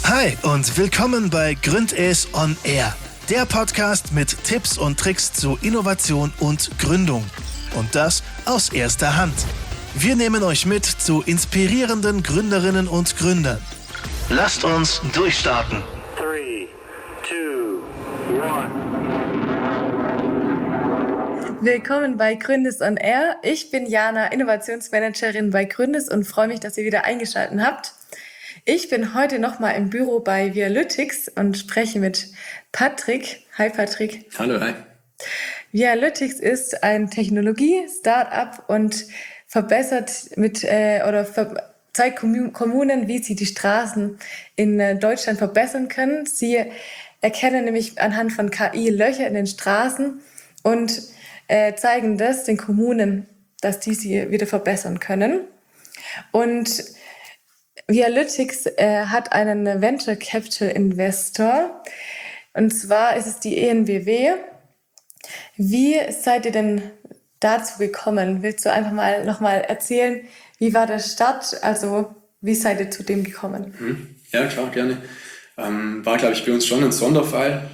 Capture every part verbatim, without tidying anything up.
Hi und willkommen bei Gründes on Air, der Podcast mit Tipps und Tricks zu Innovation und Gründung. Und das aus erster Hand. Wir nehmen euch mit zu inspirierenden Gründerinnen und Gründern. Lasst uns durchstarten. Three, two, one. Willkommen bei Gründes on Air. Ich bin Jana, Innovationsmanagerin bei Gründes und freue mich, dass ihr wieder eingeschaltet habt. Ich bin heute nochmal im Büro bei Vialytics und spreche mit Patrick. Hi Patrick. Hallo, hi. Vialytics ist ein Technologie-Startup und verbessert mit äh, oder ver- zeigt Kommunen, wie sie die Straßen in äh, Deutschland verbessern können. Sie erkennen nämlich anhand von K I Löcher in den Straßen und äh, zeigen das den Kommunen, dass die sie wieder verbessern können. Und Vialytics äh, hat einen Venture Capital Investor, und zwar ist es die E N B W. Wie seid ihr denn dazu gekommen? Willst du einfach mal nochmal erzählen, wie war der Start? Also wie seid ihr zu dem gekommen? Ja, klar, gerne. Ähm, war, glaube ich, bei uns schon ein Sonderfall.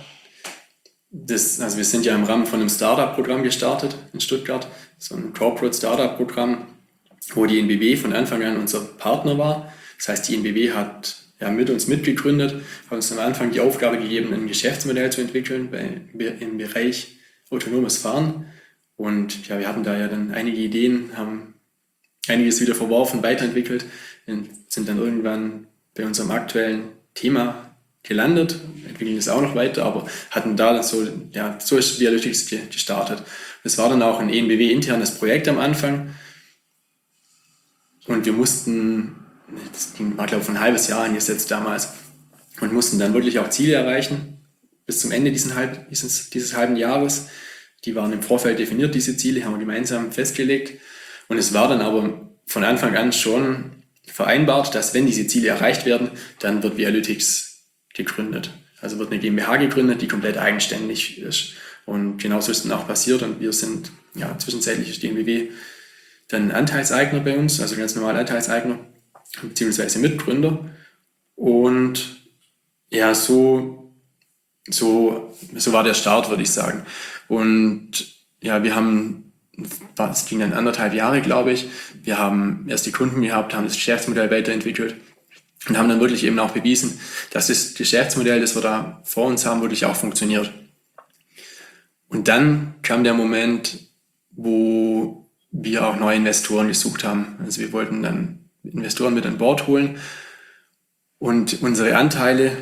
Das, also wir sind ja im Rahmen von einem Startup-Programm gestartet in Stuttgart, so ein Corporate Startup-Programm, wo die E N B W von Anfang an unser Partner war. Das heißt, die E N B W hat ja mit uns mitgegründet, hat uns am Anfang die Aufgabe gegeben, ein Geschäftsmodell zu entwickeln bei, im Bereich autonomes Fahren. Und ja, wir hatten da ja dann einige Ideen, haben einiges wieder verworfen, weiterentwickelt und sind dann irgendwann bei unserem aktuellen Thema gelandet, entwickeln das auch noch weiter, aber hatten da dann so, ja, so ist Vialytics gestartet. Das war dann auch ein E N B W-internes Projekt am Anfang und wir mussten, das war glaube ich ein halbes Jahr angesetzt damals, und mussten dann wirklich auch Ziele erreichen bis zum Ende dieses, halb, dieses, dieses halben Jahres. Die waren im Vorfeld definiert, diese Ziele, haben wir gemeinsam festgelegt. Und es war dann aber von Anfang an schon vereinbart, dass wenn diese Ziele erreicht werden, dann wird Vialytics gegründet. Also wird eine GmbH gegründet, die komplett eigenständig ist. Und genauso ist dann auch passiert. Und wir sind, ja, zwischenzeitlich ist die E N B W dann Anteilseigner bei uns, also ganz normal Anteilseigner, beziehungsweise Mitgründer. Und ja, so, so, so war der Start, würde ich sagen. Und ja, wir haben, es ging dann anderthalb Jahre, glaube ich. Wir haben erst die Kunden gehabt, haben das Geschäftsmodell weiterentwickelt und haben dann wirklich eben auch bewiesen, dass das Geschäftsmodell, das wir da vor uns haben, wirklich auch funktioniert. Und dann kam der Moment, wo wir auch neue Investoren gesucht haben. Also wir wollten dann Investoren mit an Bord holen und unsere Anteile,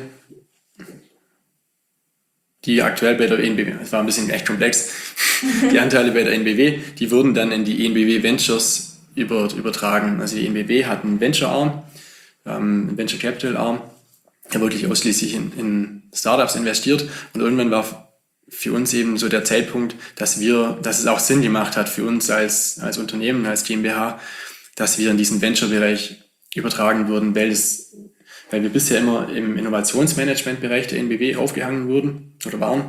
die aktuell bei der E N B W, es war ein bisschen echt komplex, die Anteile bei der E N B W, die wurden dann in die E N B W Ventures über, übertragen. Also die E N B W hat einen Venture-Arm, ähm, einen Venture Capital-Arm, der wirklich ausschließlich in, in Startups investiert, und irgendwann war für uns eben so der Zeitpunkt, dass wir, dass es auch Sinn gemacht hat für uns als, als Unternehmen, als GmbH, dass wir in diesen Venture-Bereich übertragen würden, weil es weil wir bisher immer im Innovationsmanagement-Bereich der E N B W aufgehangen wurden oder waren.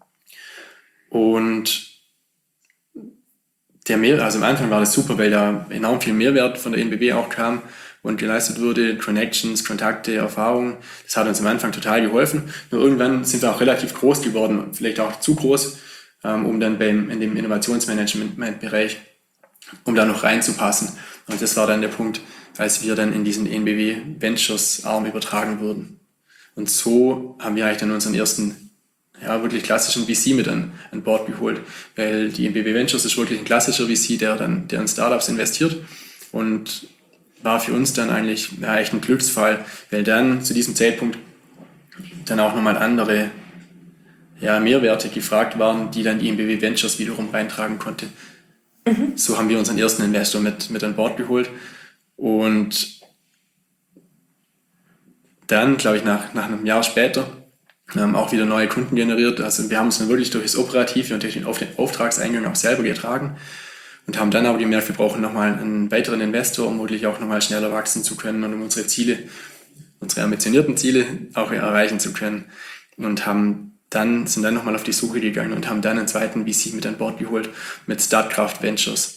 Und der Mehr, also am Anfang war das super, weil da enorm viel Mehrwert von der E N B W auch kam und geleistet wurde, Connections, Kontakte, Erfahrungen. Das hat uns am Anfang total geholfen. Nur irgendwann sind wir auch relativ groß geworden, vielleicht auch zu groß, um dann beim, in dem Innovationsmanagement-Bereich, um da noch reinzupassen. Und das war dann der Punkt, als wir dann in diesen E N B W Ventures Arm übertragen wurden. Und so haben wir eigentlich dann unseren ersten, ja, wirklich klassischen V C mit an, an Bord geholt, weil die E N B W Ventures ist wirklich ein klassischer V C, der dann, der in Startups investiert, und war für uns dann eigentlich, ja, echt ein Glücksfall, weil dann zu diesem Zeitpunkt dann auch nochmal andere, ja, Mehrwerte gefragt waren, die dann die E N B W Ventures wiederum reintragen konnte. Mhm. So haben wir unseren ersten Investor mit, mit an Bord geholt. Und dann, glaube ich, nach, nach einem Jahr später ähm, auch wieder neue Kunden generiert. Also wir haben uns dann wirklich durch das Operative und durch den Auftragseingang auch selber getragen und haben dann aber gemerkt, wir brauchen nochmal einen weiteren Investor, um wirklich auch nochmal schneller wachsen zu können und um unsere Ziele, unsere ambitionierten Ziele auch erreichen zu können. Und haben dann, sind dann nochmal auf die Suche gegangen und haben dann einen zweiten V C mit an Bord geholt mit Startkraft Ventures.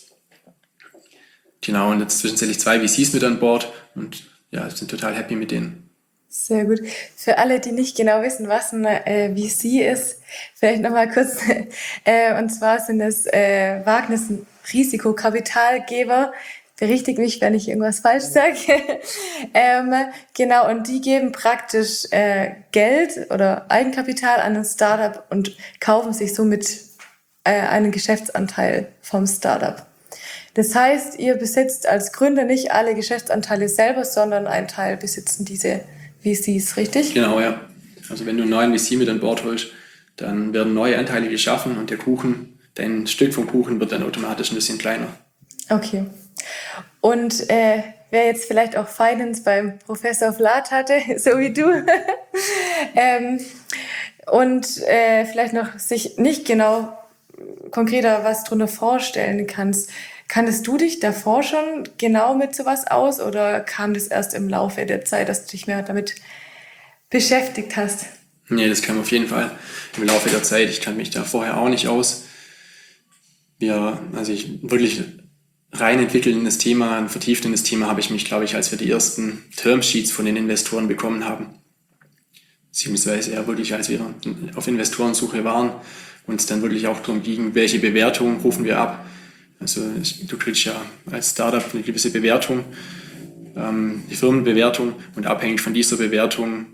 Genau, und jetzt zwischenzeitlich zwei V Cs mit an Bord und ja, sind total happy mit denen. Sehr gut. Für alle, die nicht genau wissen, was ein äh, V C ist, vielleicht nochmal kurz. Äh, und zwar sind es äh, Wagnis-Risikokapitalgeber. Berichtigt mich, wenn ich irgendwas falsch sage. ähm, genau, und die geben praktisch äh, Geld oder Eigenkapital an ein Startup und kaufen sich somit äh, einen Geschäftsanteil vom Startup. Das heißt, ihr besitzt als Gründer nicht alle Geschäftsanteile selber, sondern einen Teil besitzen diese V Cs, richtig? Genau, ja. Also wenn du einen neuen V C mit an Bord holst, dann werden neue Anteile geschaffen und der Kuchen, dein Stück vom Kuchen wird dann automatisch ein bisschen kleiner. Okay. Und äh, wer jetzt vielleicht auch Finance beim Professor Vlad hatte, so wie du, ähm, und äh, vielleicht noch sich nicht genau konkreter was drunter vorstellen kannst, kanntest du dich davor schon genau mit sowas aus oder kam das erst im Laufe der Zeit, dass du dich mehr damit beschäftigt hast? Nee, das kam auf jeden Fall im Laufe der Zeit. Ich kannte mich da vorher auch nicht aus. Wir, also ich wirklich rein entwickelt in das Thema, ein vertieft in das Thema habe ich mich, glaube ich, als wir die ersten Termsheets von den Investoren bekommen haben. Beziehungsweise ja wirklich, als wir auf Investorensuche waren, uns dann wirklich auch darum ging, welche Bewertung rufen wir ab. Also du kriegst ja als Startup eine gewisse Bewertung, ähm, die Firmenbewertung, und abhängig von dieser Bewertung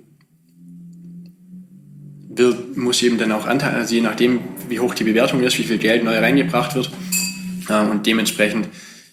wird, muss eben dann auch Anteil, also je nachdem, wie hoch die Bewertung ist, wie viel Geld neu reingebracht wird, äh, und dementsprechend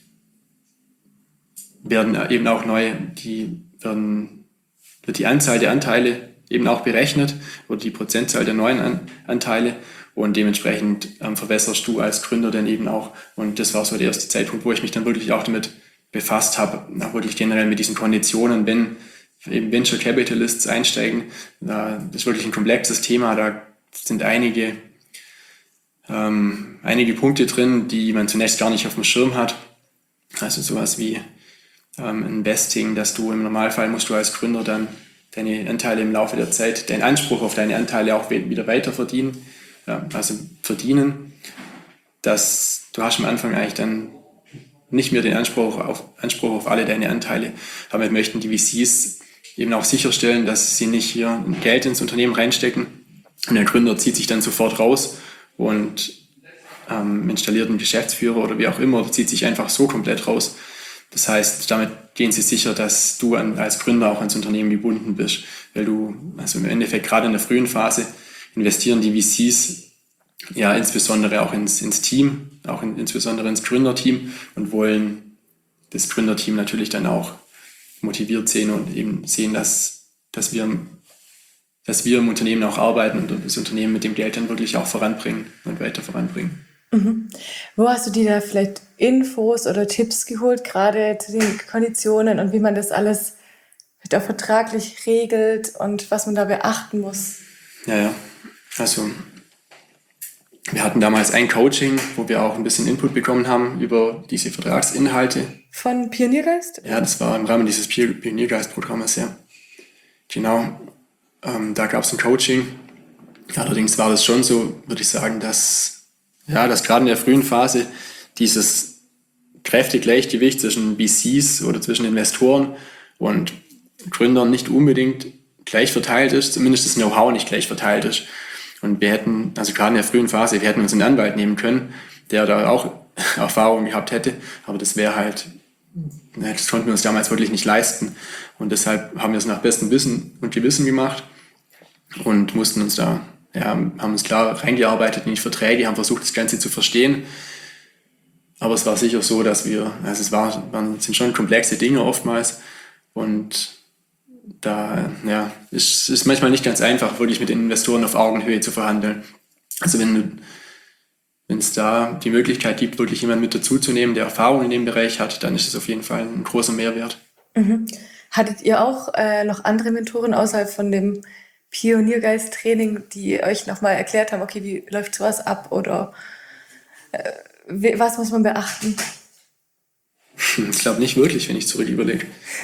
werden eben auch neu, die werden, wird die Anzahl der Anteile eben auch berechnet oder die Prozentzahl der neuen An- Anteile. Und dementsprechend ähm, verbesserst du als Gründer dann eben auch. Und das war so der erste Zeitpunkt, wo ich mich dann wirklich auch damit befasst habe, auch wirklich generell mit diesen Konditionen, wenn eben Venture Capitalists einsteigen. Da, das ist wirklich ein komplexes Thema. Da sind einige, ähm, einige Punkte drin, die man zunächst gar nicht auf dem Schirm hat. Also sowas wie ähm, Investing, dass du im Normalfall musst du als Gründer dann deine Anteile im Laufe der Zeit, deinen Anspruch auf deine Anteile auch wieder weiter verdienen. Ja, also verdienen, dass du hast am Anfang eigentlich dann nicht mehr den Anspruch auf, Anspruch auf alle deine Anteile. Damit möchten die V Cs eben auch sicherstellen, dass sie nicht hier Geld ins Unternehmen reinstecken und der Gründer zieht sich dann sofort raus und ähm, installiert einen Geschäftsführer oder wie auch immer, oder zieht sich einfach so komplett raus. Das heißt, damit gehen sie sicher, dass du an, als Gründer auch ans Unternehmen gebunden bist, weil du, also im Endeffekt gerade in der frühen Phase, investieren die V Cs ja insbesondere auch ins, ins Team, auch in, insbesondere ins Gründerteam und wollen das Gründerteam natürlich dann auch motiviert sehen und eben sehen, dass, dass, wir, dass wir im Unternehmen auch arbeiten und das Unternehmen mit dem Geld dann wirklich auch voranbringen und weiter voranbringen. Mhm. Wo hast du dir da vielleicht Infos oder Tipps geholt, gerade zu den Konditionen und wie man das alles vielleicht auch vertraglich regelt und was man da beachten muss? Ja, ja. Also wir hatten damals ein Coaching, wo wir auch ein bisschen Input bekommen haben über diese Vertragsinhalte. Von Pioniergeist? Ja, das war im Rahmen dieses Pioniergeist-Programmes, ja. Genau, ähm, da gab es ein Coaching. Allerdings war das schon so, würde ich sagen, dass, ja, dass gerade in der frühen Phase dieses kräftige Gleichgewicht zwischen V Cs oder zwischen Investoren und Gründern nicht unbedingt gleich verteilt ist, zumindest das Know-how nicht gleich verteilt ist. Und wir hätten, also gerade in der frühen Phase, wir hätten uns einen Anwalt nehmen können, der da auch Erfahrung gehabt hätte, aber das wäre halt, das konnten wir uns damals wirklich nicht leisten. Und deshalb haben wir es nach bestem Wissen und Gewissen gemacht und mussten uns da, ja, haben uns klar reingearbeitet in die Verträge, haben versucht, das Ganze zu verstehen. Aber es war sicher so, dass wir, also es war, waren, sind schon komplexe Dinge oftmals und da ja, ist es manchmal nicht ganz einfach, wirklich mit den Investoren auf Augenhöhe zu verhandeln. Also wenn wenn es da die Möglichkeit gibt, wirklich jemanden mit dazuzunehmen, der Erfahrung in dem Bereich hat, dann ist es auf jeden Fall ein großer Mehrwert. Mhm. Hattet ihr auch äh, noch andere Mentoren außerhalb von dem Pioniergeist-Training, die euch nochmal erklärt haben, okay, wie läuft sowas ab oder äh, was muss man beachten? Ich glaube nicht wirklich, wenn ich zurück überlege.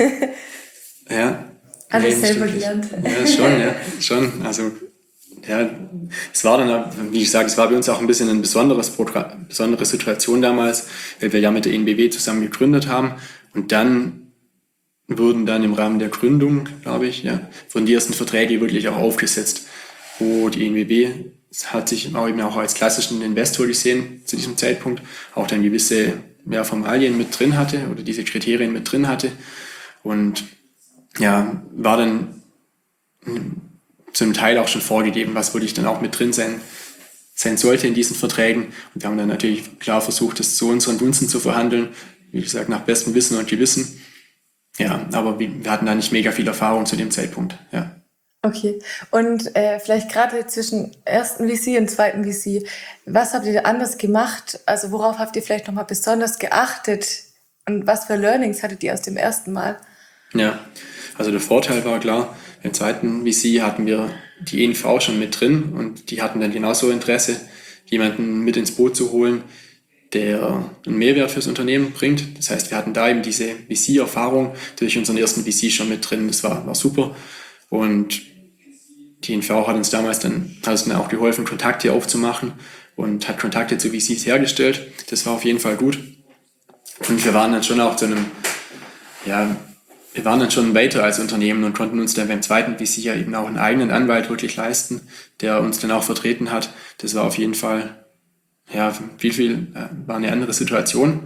Ja. Alles nee, selber gelernt. Ja, schon, ja, schon. Also, ja, es war dann, wie ich sage, es war bei uns auch ein bisschen ein besonderes Programm, besondere Situation damals, weil wir ja mit der N B W zusammen gegründet haben und dann wurden dann im Rahmen der Gründung, glaube ich, ja, wurden die ersten Verträge wirklich auch aufgesetzt, wo die N W B hat sich auch eben auch als klassischen Investor gesehen zu diesem Zeitpunkt, auch dann gewisse ja, Formalien mit drin hatte oder diese Kriterien mit drin hatte und ja, war dann zum Teil auch schon vorgegeben, was wirklich dann auch mit drin sein, sein sollte in diesen Verträgen. Und wir haben dann natürlich klar versucht, das zu unseren Gunsten zu verhandeln, wie gesagt, nach bestem Wissen und Gewissen. Ja, aber wir hatten da nicht mega viel Erfahrung zu dem Zeitpunkt, ja. Okay, und äh, vielleicht gerade zwischen ersten V C und zweiten V C, was habt ihr anders gemacht? Also worauf habt ihr vielleicht nochmal besonders geachtet und was für Learnings hattet ihr aus dem ersten Mal? Ja, also der Vorteil war klar, im zweiten V C hatten wir die E N V schon mit drin und die hatten dann genauso Interesse, jemanden mit ins Boot zu holen, der einen Mehrwert fürs Unternehmen bringt. Das heißt, wir hatten da eben diese V C-Erfahrung durch unseren ersten V C schon mit drin. Das war, war super. Und die E N V hat uns damals dann, hat uns dann auch geholfen, Kontakte aufzumachen und hat Kontakte zu V Cs hergestellt. Das war auf jeden Fall gut. Und wir waren dann schon auch zu einem, ja, wir waren dann schon weiter als Unternehmen und konnten uns dann beim zweiten V C ja eben auch einen eigenen Anwalt wirklich leisten, der uns dann auch vertreten hat. Das war auf jeden Fall, ja, viel, viel, war eine andere Situation.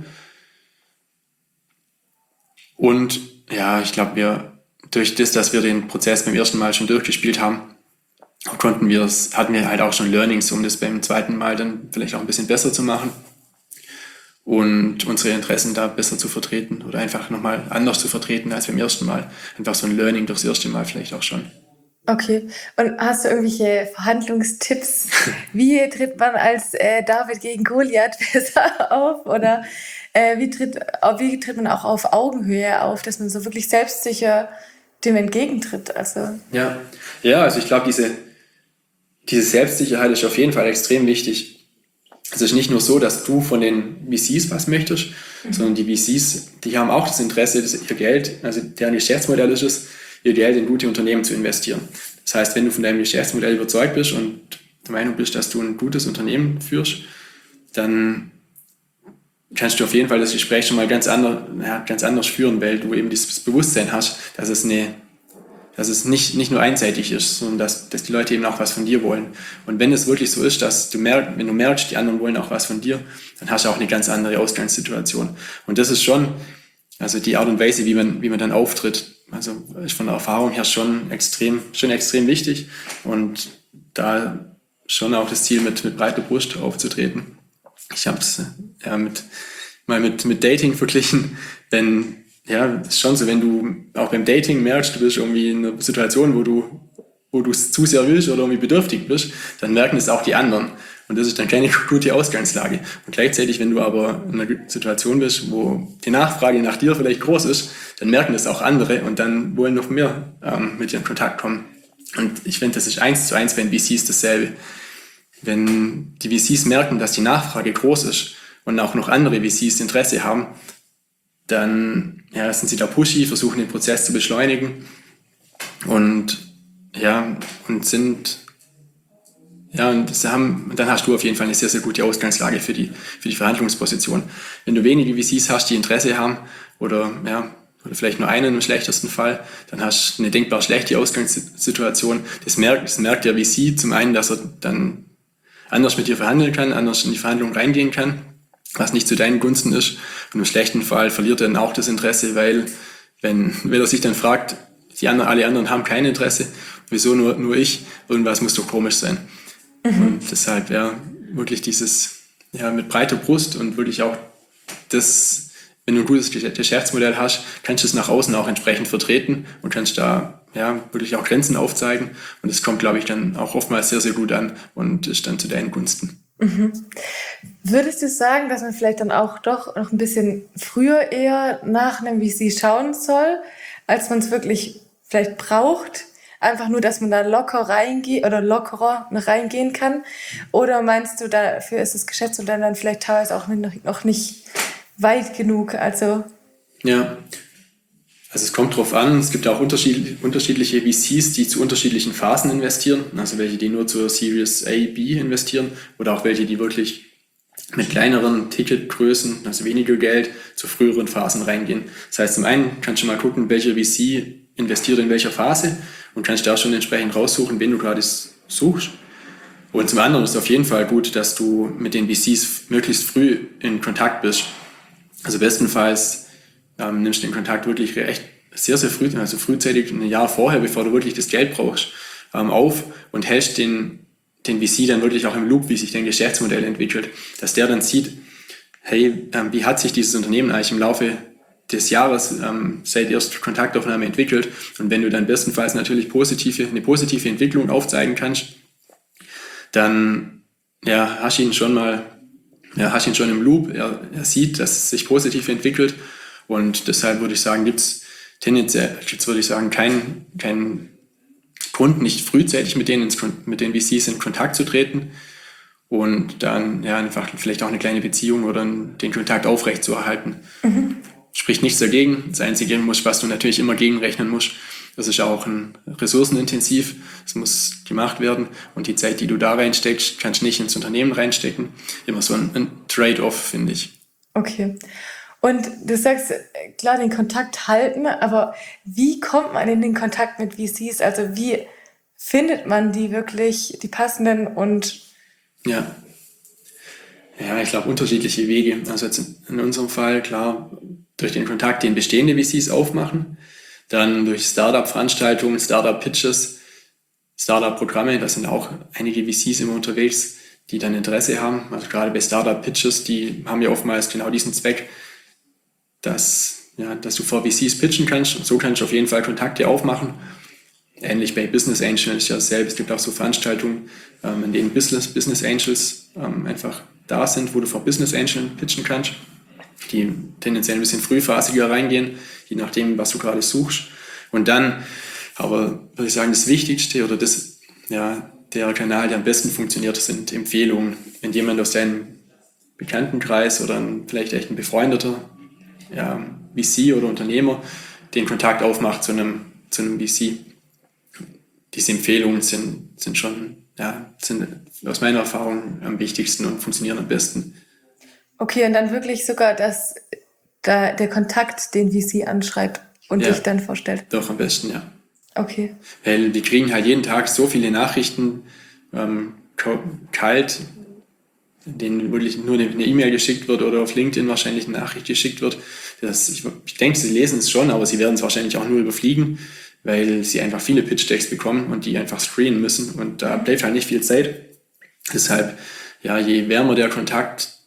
Und ja, ich glaube, wir, durch das, dass wir den Prozess beim ersten Mal schon durchgespielt haben, konnten wir es, hatten wir halt auch schon Learnings, um das beim zweiten Mal dann vielleicht auch ein bisschen besser zu machen und unsere Interessen da besser zu vertreten oder einfach nochmal anders zu vertreten als beim ersten Mal. Einfach so ein Learning durchs erste Mal vielleicht auch schon. Okay, und hast du irgendwelche Verhandlungstipps? Wie tritt man als äh, David gegen Goliath besser auf? Oder äh, wie, tritt, wie tritt man auch auf Augenhöhe auf, dass man so wirklich selbstsicher dem entgegentritt? Also ja. ja, also ich glaube, diese, diese Selbstsicherheit ist auf jeden Fall extrem wichtig. Es ist nicht nur so, dass du von den V Cs was möchtest, mhm. sondern die V Cs, die haben auch das Interesse, dass ihr Geld, also deren Geschäftsmodell ist es, ihr Geld in gute Unternehmen zu investieren. Das heißt, wenn du von deinem Geschäftsmodell überzeugt bist und der Meinung bist, dass du ein gutes Unternehmen führst, dann kannst du auf jeden Fall das Gespräch schon mal ganz anders, ja, ganz anders führen, weil du eben dieses Bewusstsein hast, dass es, eine, dass es nicht, nicht nur einseitig ist, sondern dass, dass die Leute eben auch was von dir wollen. Und wenn es wirklich so ist, dass du merkst, wenn du merkst, die anderen wollen auch was von dir, dann hast du auch eine ganz andere Ausgangssituation. Und das ist schon, also die Art und Weise, wie man, wie man dann auftritt, also ist von der Erfahrung her schon extrem, schon extrem wichtig und da schon auch das Ziel, mit, mit breiter Brust aufzutreten. Ich habe es ja, mit, mal mit, mit Dating verglichen, denn ja, es ist schon so, wenn du auch beim Dating merkst, du bist irgendwie in einer Situation, wo du wo du es zu sehr willst oder irgendwie bedürftig bist, dann merken es auch die anderen. Und das ist dann keine gute Ausgangslage. Und gleichzeitig, wenn du aber in einer Situation bist, wo die Nachfrage nach dir vielleicht groß ist, dann merken das auch andere und dann wollen noch mehr ähm, mit dir in Kontakt kommen. Und ich finde, das ist eins zu eins bei den V Cs dasselbe. Wenn die V Cs merken, dass die Nachfrage groß ist und auch noch andere V Cs Interesse haben, dann ja, sind sie da pushy, versuchen den Prozess zu beschleunigen und ja, und sind Ja, und das haben, dann hast du auf jeden Fall eine sehr, sehr gute Ausgangslage für die, für die Verhandlungsposition. Wenn du wenige V Cs hast, die Interesse haben oder, ja, oder vielleicht nur einen im schlechtesten Fall, dann hast du eine denkbar schlechte Ausgangssituation. Das merkt, das merkt der V C zum einen, dass er dann anders mit dir verhandeln kann, anders in die Verhandlung reingehen kann, was nicht zu deinen Gunsten ist. Und im schlechten Fall verliert er dann auch das Interesse, weil wenn, wenn er sich dann fragt, die anderen, alle anderen haben kein Interesse, wieso nur, nur ich, irgendwas muss doch komisch sein. Mhm. Und deshalb, ja, wirklich dieses, ja, mit breiter Brust und wirklich auch das, wenn du ein gutes Geschäftsmodell hast, kannst du es nach außen auch entsprechend vertreten und kannst da, ja, wirklich auch Grenzen aufzeigen. Und das kommt, glaube ich, dann auch oftmals sehr, sehr gut an und ist dann zu deinen Gunsten. Mhm. Würdest du sagen, dass man vielleicht dann auch doch noch ein bisschen früher eher nach einem V C schauen soll, als man es wirklich vielleicht braucht? Einfach nur, dass man da locker reingeht oder lockerer reingehen kann? Oder meinst du, dafür ist das Geschäftsmodell dann vielleicht teilweise auch noch nicht weit genug? Also ja, also es kommt drauf an. Es gibt auch unterschiedliche, unterschiedliche V Cs, die zu unterschiedlichen Phasen investieren. Also welche, die nur zur Series A, B investieren oder auch welche, die wirklich mit kleineren Ticketgrößen, also weniger Geld, zu früheren Phasen reingehen. Das heißt, zum einen kannst du mal gucken, welcher V C investiert in welcher Phase und kannst da schon entsprechend raussuchen, wen du gerade suchst. Und zum anderen ist es auf jeden Fall gut, dass du mit den V Cs möglichst früh in Kontakt bist. Also bestenfalls ähm, nimmst du den Kontakt wirklich echt sehr, sehr früh, also frühzeitig, ein Jahr vorher, bevor du wirklich das Geld brauchst, ähm, auf und hältst den, den V C dann wirklich auch im Loop, wie sich dein Geschäftsmodell entwickelt, dass der dann sieht, hey, ähm, wie hat sich dieses Unternehmen eigentlich im Laufe des Jahres ähm, seit erst Kontaktaufnahme entwickelt, und wenn du dann bestenfalls natürlich positive, eine positive Entwicklung aufzeigen kannst, dann ja, hast du ihn schon mal, ja, hast ihn schon im Loop, er, er sieht, dass es sich positiv entwickelt, und deshalb würde ich sagen, gibt es tendenziell, jetzt würde ich sagen, keinen kein Grund, nicht frühzeitig mit denen, ins, mit den V Cs in Kontakt zu treten und dann ja einfach vielleicht auch eine kleine Beziehung oder den Kontakt aufrechtzuerhalten. Mhm. Spricht nichts dagegen. Das Einzige, was du natürlich immer gegenrechnen musst, das ist auch ein ressourcenintensiv, es muss gemacht werden, und die Zeit, die du da reinsteckst, kannst du nicht ins Unternehmen reinstecken. Immer so ein, ein Trade-off, finde ich. Okay. Und du sagst, klar, den Kontakt halten, aber wie kommt man in den Kontakt mit V Cs? Also wie findet man die wirklich, die passenden und... Ja, ja, ich glaube, unterschiedliche Wege. Also jetzt in unserem Fall, klar, durch den Kontakt, den bestehende V Cs aufmachen, dann durch Startup-Veranstaltungen, Startup-Pitches, Startup-Programme, da sind auch einige V Cs immer unterwegs, die dann Interesse haben. Also gerade bei Startup-Pitches, die haben ja oftmals genau diesen Zweck, dass, ja, dass du vor V Cs pitchen kannst, und so kannst du auf jeden Fall Kontakte aufmachen. Ähnlich bei Business Angels ist ja dasselbe. Es gibt auch so Veranstaltungen, ähm, in denen Business, Business Angels ähm, einfach da sind, wo du vor Business Angels pitchen kannst, die tendenziell ein bisschen frühphasiger reingehen, je nachdem, was du gerade suchst. Und dann, aber würde ich sagen, das Wichtigste oder das, ja, der Kanal, der am besten funktioniert, sind Empfehlungen. Wenn jemand aus deinem Bekanntenkreis oder ein, vielleicht echt ein befreundeter ja, V C oder Unternehmer den Kontakt aufmacht zu einem, zu einem V C, diese Empfehlungen sind, sind schon, ja, sind aus meiner Erfahrung am wichtigsten und funktionieren am besten. Okay, und dann wirklich sogar, dass da der Kontakt den V C anschreibt und ja, dich dann vorstellt? Doch, am besten, ja. Okay. Weil die kriegen halt jeden Tag so viele Nachrichten, ähm, kalt, denen wirklich nur eine E-Mail geschickt wird oder auf LinkedIn wahrscheinlich eine Nachricht geschickt wird. Das, ich, ich denke, sie lesen es schon, aber sie werden es wahrscheinlich auch nur überfliegen, weil sie einfach viele Pitch-Decks bekommen und die einfach screenen müssen, und da bleibt halt nicht viel Zeit. Deshalb, ja, je wärmer der Kontakt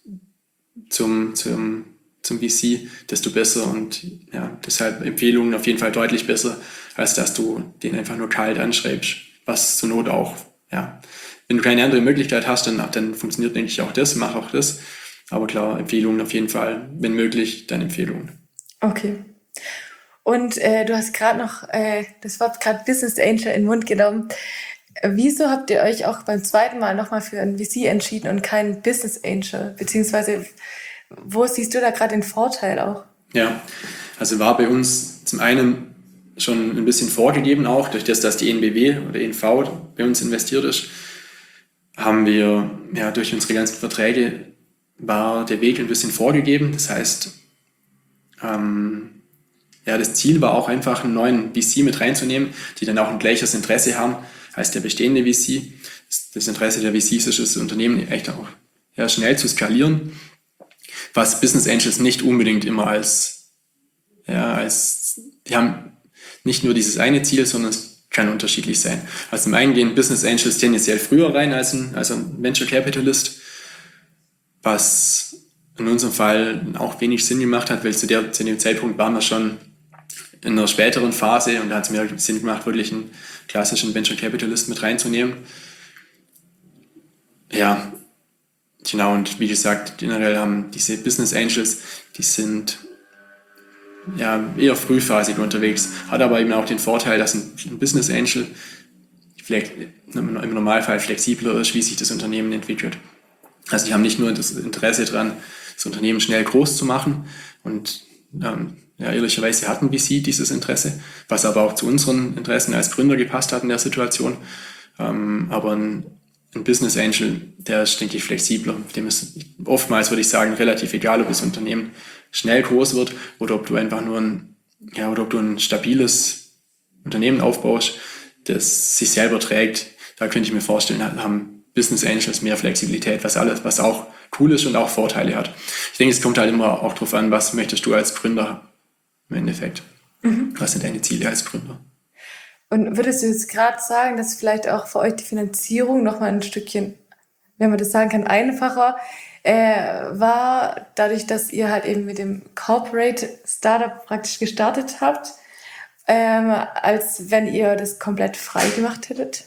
zum, zum, zum V C, desto besser, und ja, deshalb Empfehlungen auf jeden Fall deutlich besser, als dass du den einfach nur kalt anschreibst, was zur Not auch, ja, wenn du keine andere Möglichkeit hast, dann, dann funktioniert, denke ich, auch das, mach auch das. Aber klar, Empfehlungen auf jeden Fall, wenn möglich, dann Empfehlungen. Okay. Und äh, du hast gerade noch äh, das Wort gerade Business Angel in den Mund genommen. Äh, wieso habt ihr euch auch beim zweiten Mal nochmal für einen V C entschieden und keinen Business Angel? Beziehungsweise, wo siehst du da gerade den Vorteil auch? Ja, also war bei uns zum einen schon ein bisschen vorgegeben auch, durch das, dass die N B W oder N V bei uns investiert ist, haben wir ja durch unsere ganzen Verträge war der Weg ein bisschen vorgegeben. Das heißt, ähm, ja, das Ziel war auch einfach, einen neuen V C mit reinzunehmen, die dann auch ein gleiches Interesse haben als der bestehende V C. Das Interesse der V Cs ist, das Unternehmen echt auch ja, schnell zu skalieren, was Business Angels nicht unbedingt immer als, ja, als, die haben nicht nur dieses eine Ziel, sondern es kann unterschiedlich sein. Also zum einen gehen Business Angels tendenziell früher rein als ein, als ein Venture Capitalist, was in unserem Fall auch wenig Sinn gemacht hat, weil zu, der, zu dem Zeitpunkt waren wir schon in einer späteren Phase, und da hat es mehr Sinn gemacht, wirklich einen klassischen Venture Capitalist mit reinzunehmen. Ja, genau, und wie gesagt, generell haben diese Business Angels, die sind ja, eher frühphasig unterwegs, hat aber eben auch den Vorteil, dass ein, ein Business Angel vielleicht im Normalfall flexibler ist, wie sich das Unternehmen entwickelt. Also die haben nicht nur das Interesse daran, das Unternehmen schnell groß zu machen, und ähm, ja, ehrlicherweise hatten V C dieses Interesse, was aber auch zu unseren Interessen als Gründer gepasst hat in der Situation. Ähm, aber ein, ein Business Angel, der ist, denke ich, flexibler. Dem ist oftmals, würde ich sagen, relativ egal, ob das Unternehmen schnell groß wird oder ob du einfach nur ein, ja, oder ob du ein stabiles Unternehmen aufbaust, das sich selber trägt. Da könnte ich mir vorstellen, haben Business Angels mehr Flexibilität, was alles, was auch cool ist und auch Vorteile hat. Ich denke, es kommt halt immer auch darauf an, was möchtest du als Gründer im Endeffekt? Mhm. Was sind deine Ziele als Gründer? Und würdest du jetzt gerade sagen, dass vielleicht auch für euch die Finanzierung nochmal ein Stückchen, wenn man das sagen kann, einfacher äh, war, dadurch, dass ihr halt eben mit dem Corporate Startup praktisch gestartet habt, ähm, als wenn ihr das komplett frei gemacht hättet?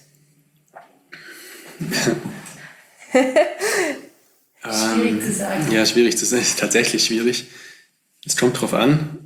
Schwierig zu sagen. Ja, schwierig zu sagen. Ist tatsächlich schwierig. Es kommt drauf an.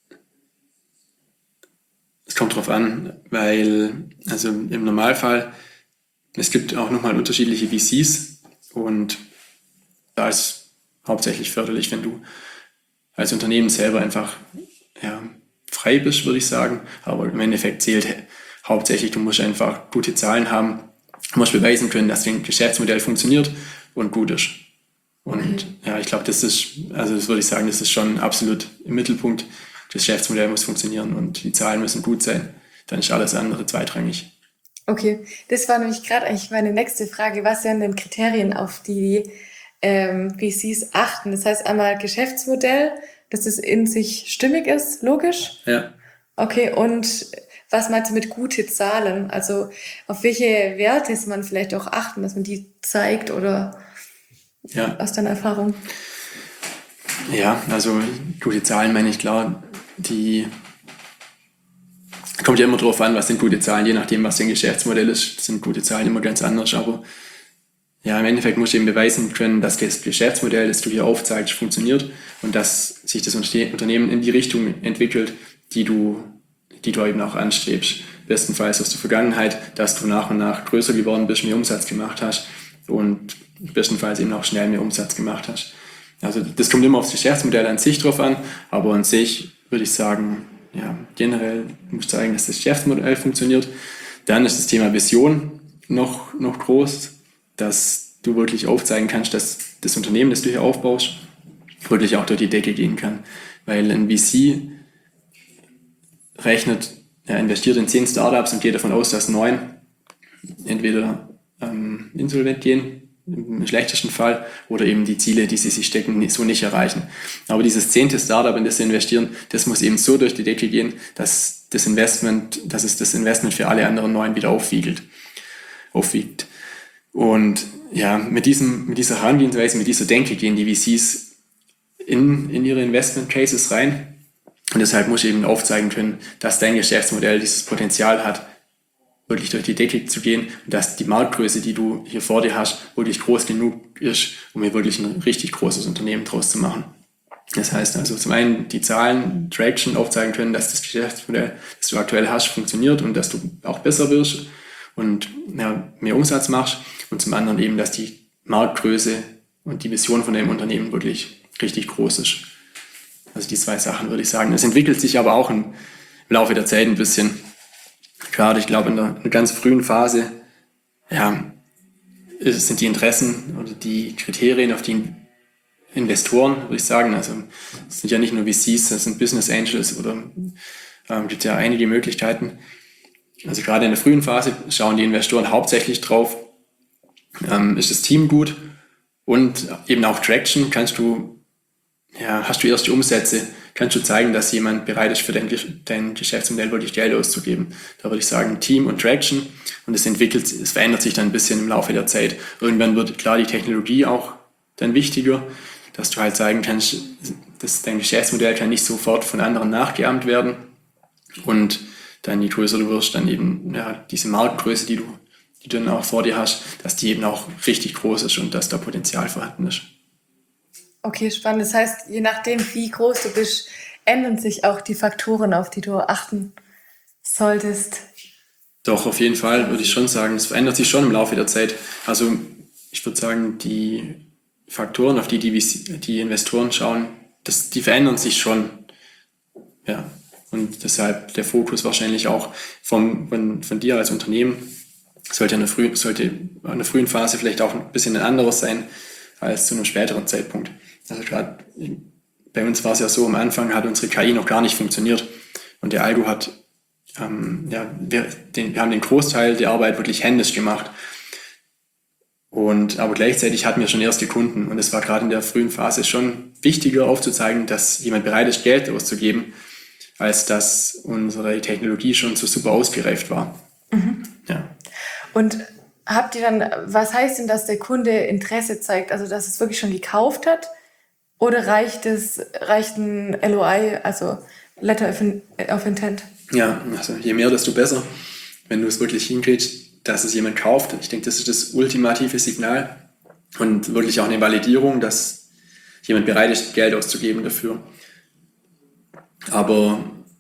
Es kommt drauf an, weil, also im Normalfall, es gibt auch nochmal unterschiedliche V Cs und da ist hauptsächlich förderlich, wenn du als Unternehmen selber einfach ja, frei bist, würde ich sagen. Aber im Endeffekt zählt hauptsächlich, du musst einfach gute Zahlen haben, du musst beweisen können, dass dein Geschäftsmodell funktioniert und gut ist. Und okay. ja, ich glaube, das ist, also das würde ich sagen, das ist schon absolut im Mittelpunkt. Das Geschäftsmodell muss funktionieren und die Zahlen müssen gut sein. Dann ist alles andere zweitrangig. Okay, das war nämlich gerade eigentlich meine nächste Frage. Was wären denn Kriterien, auf die ähm, V Cs achten? Das heißt einmal Geschäftsmodell, dass es in sich stimmig ist, logisch? Ja. Okay, und was meinst du mit gute Zahlen? Also auf welche Werte soll man vielleicht auch achten, dass man die zeigt oder ja. aus deiner Erfahrung? Ja, also gute Zahlen meine ich klar, die kommt ja immer drauf an, was sind gute Zahlen, je nachdem, was dein Geschäftsmodell ist, sind gute Zahlen immer ganz anders, aber ja, im Endeffekt musst du eben beweisen können, dass das Geschäftsmodell, das du hier aufzeigst, funktioniert und dass sich das Unternehmen in die Richtung entwickelt, die du, die du eben auch anstrebst. Bestenfalls aus der Vergangenheit, dass du nach und nach größer geworden bist, mehr Umsatz gemacht hast und bestenfalls eben auch schnell mehr Umsatz gemacht hast. Also das kommt immer aufs Geschäftsmodell an sich drauf an, aber an sich würde ich sagen, ja, generell muss zeigen, dass das Geschäftsmodell funktioniert. Dann ist das Thema Vision noch, noch groß, dass du wirklich aufzeigen kannst, dass das Unternehmen, das du hier aufbaust, wirklich auch durch die Decke gehen kann. Weil ein V C rechnet, er investiert in zehn Startups und geht davon aus, dass neun entweder ähm, insolvent gehen, im schlechtesten Fall, oder eben die Ziele, die sie sich stecken, so nicht erreichen. Aber dieses zehnte Startup, in das sie investieren, das muss eben so durch die Decke gehen, dass das Investment, dass es das Investment für alle anderen neun wieder aufwiegelt, aufwiegt. Und ja, mit diesem, mit dieser Herangehensweise, mit dieser Denke gehen die V Cs in, in ihre Investment Cases rein. Und deshalb muss ich eben aufzeigen können, dass dein Geschäftsmodell dieses Potenzial hat, wirklich durch die Decke zu gehen und dass die Marktgröße, die du hier vor dir hast, wirklich groß genug ist, um hier wirklich ein richtig großes Unternehmen draus zu machen. Das heißt also zum einen die Zahlen, Traction aufzeigen können, dass das Geschäftsmodell, das du aktuell hast, funktioniert und dass du auch besser wirst und ja, mehr Umsatz machst, und zum anderen eben, dass die Marktgröße und die Vision von deinem Unternehmen wirklich richtig groß ist. Also die zwei Sachen würde ich sagen. Es entwickelt sich aber auch im Laufe der Zeit ein bisschen. Gerade, ich glaube, in der, in der ganz frühen Phase ja, sind die Interessen oder die Kriterien, auf die Investoren, würde ich sagen, also es sind ja nicht nur V Cs, das sind Business Angels oder ähm, gibt ja einige Möglichkeiten. Also gerade in der frühen Phase schauen die Investoren hauptsächlich drauf, ähm, ist das Team gut und eben auch Traction, kannst du, ja, hast du erste Umsätze, kannst du zeigen, dass jemand bereit ist, für dein, dein Geschäftsmodell wirklich Geld auszugeben. Da würde ich sagen, Team und Traction. Und es entwickelt, es verändert sich dann ein bisschen im Laufe der Zeit. Irgendwann wird klar die Technologie auch dann wichtiger, dass du halt zeigen kannst, dass dein Geschäftsmodell kann nicht sofort von anderen nachgeahmt werden. Und dann, je größer du wirst, dann eben ja, diese Marktgröße, die du, die du dann auch vor dir hast, dass die eben auch richtig groß ist und dass da Potenzial vorhanden ist. Okay, spannend. Das heißt, je nachdem, wie groß du bist, ändern sich auch die Faktoren, auf die du achten solltest. Doch, auf jeden Fall würde ich schon sagen, es verändert sich schon im Laufe der Zeit. Also ich würde sagen, die Faktoren, auf die die, die Investoren schauen, das, die verändern sich schon. Ja. Und deshalb der Fokus wahrscheinlich auch vom, von, von dir als Unternehmen sollte in der frühen, sollte in der frühen Phase vielleicht auch ein bisschen ein anderes sein als zu einem späteren Zeitpunkt. Also gerade bei uns war es ja so, am Anfang hat unsere K I noch gar nicht funktioniert und der Algo hat, ähm, ja, wir, den, wir haben den Großteil der Arbeit wirklich händisch gemacht. Und, aber gleichzeitig hatten wir schon erste Kunden und es war gerade in der frühen Phase schon wichtiger aufzuzeigen, dass jemand bereit ist, Geld auszugeben, als dass unsere Technologie schon so super ausgereift war. Mhm. Ja. Und habt ihr dann, was heißt denn, dass der Kunde Interesse zeigt, also dass es wirklich schon gekauft hat? Oder reicht es, reicht ein L O I, also Letter of Intent? Ja, also je mehr, desto besser, wenn du es wirklich hinkriegst, dass es jemand kauft. Ich denke, das ist das ultimative Signal und wirklich auch eine Validierung, dass jemand bereit ist, Geld auszugeben dafür. Aber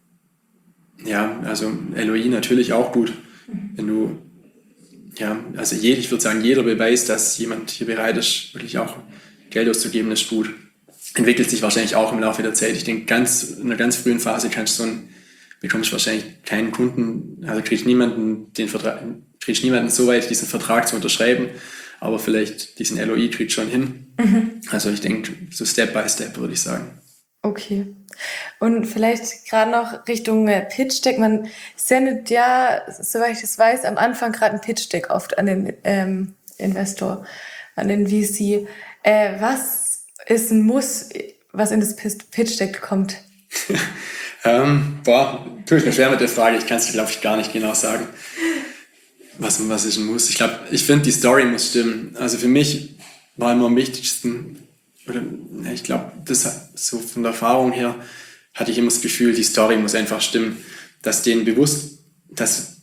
ja, also L O I natürlich auch gut. Wenn du, ja, also je, ich würde sagen, jeder Beweis, dass jemand hier bereit ist, wirklich auch Geld auszugeben, ist gut. Entwickelt sich wahrscheinlich auch im Laufe der Zeit. Ich denke, ganz, in einer ganz frühen Phase kannst du so ein, bekommst du wahrscheinlich keinen Kunden, also kriegst niemanden den Vertrag, kriegst niemanden so weit, diesen Vertrag zu unterschreiben, aber vielleicht diesen L O I kriegst schon hin. Mhm. Also ich denke, so Step by Step würde ich sagen. Okay. Und vielleicht gerade noch Richtung Pitch-Deck. Man sendet ja, soweit ich das weiß, am Anfang gerade ein Pitch-Deck oft an den ähm, Investor, an den V C. Äh, was ist ein Muss, was in das Pitch-Deck kommt? ähm, boah, tue ich mir schwer mit der Frage. Ich kann es, glaube ich, gar nicht genau sagen. Was, was ist ein Muss? Ich glaube, ich finde, die Story muss stimmen. Also für mich war immer am wichtigsten, oder ich glaube, das so von der Erfahrung her hatte ich immer das Gefühl, die Story muss einfach stimmen, dass denen bewusst, dass,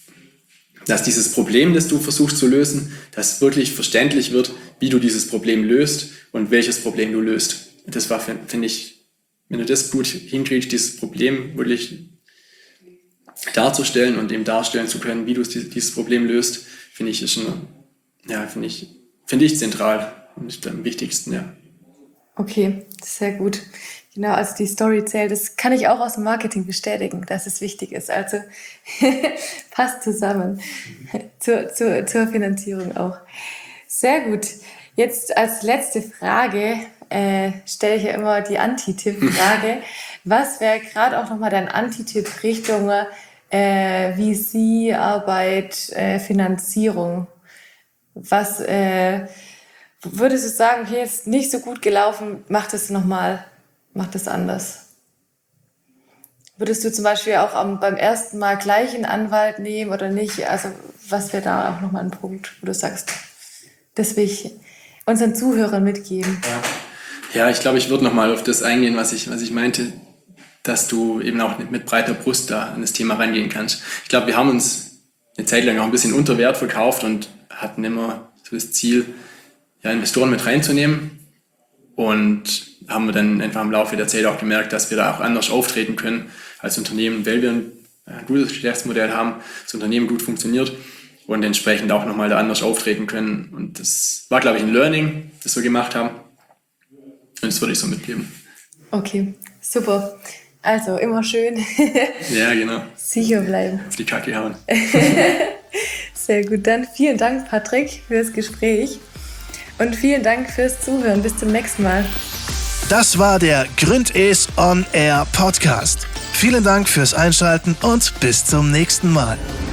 dass dieses Problem, das du versuchst zu lösen, dass wirklich verständlich wird, wie du dieses Problem löst und welches Problem du löst. Das war, finde ich, wenn du das gut hinkriegst, dieses Problem wirklich darzustellen und eben darstellen zu können, wie du dieses Problem löst, finde ich, ist eine, ja, finde ich, finde ich zentral und am wichtigsten, ja. Okay, sehr gut. Genau, also die Story zählt. Das kann ich auch aus dem Marketing bestätigen, dass es wichtig ist. Also passt zusammen zur, zur, zur Finanzierung auch. Sehr gut. Jetzt als letzte Frage äh, stelle ich ja immer die Anti-Tipp-Frage. Was wäre gerade auch nochmal dein Anti-Tipp Richtung äh, V C-Arbeit, äh, Finanzierung? Was äh, würdest du sagen, okay, ist nicht so gut gelaufen, mach das nochmal, mach das anders? Würdest du zum Beispiel auch am, beim ersten Mal gleich einen Anwalt nehmen oder nicht? Also was wäre da auch nochmal ein Punkt, wo du sagst, das will ich unseren Zuhörern mitgeben? Ja, ich glaube, ich würde nochmal auf das eingehen, was ich, was ich meinte, dass du eben auch mit breiter Brust da an das Thema rangehen kannst. Ich glaube, wir haben uns eine Zeit lang auch ein bisschen unter Wert verkauft und hatten immer so das Ziel, ja, Investoren mit reinzunehmen, und haben wir dann einfach im Laufe der Zeit auch gemerkt, dass wir da auch anders auftreten können als Unternehmen, weil wir ein, ein gutes Geschäftsmodell haben, das Unternehmen gut funktioniert und entsprechend auch nochmal da anders auftreten können. Und das war, glaube ich, ein Learning, das wir gemacht haben, und das würde ich so mitgeben. Okay, super. Also immer schön ja, genau. sicher bleiben. Auf die Kacke hauen. Sehr gut, dann vielen Dank, Patrick, für das Gespräch. Und vielen Dank fürs Zuhören. Bis zum nächsten Mal. Das war der Gründes On Air Podcast. Vielen Dank fürs Einschalten und bis zum nächsten Mal.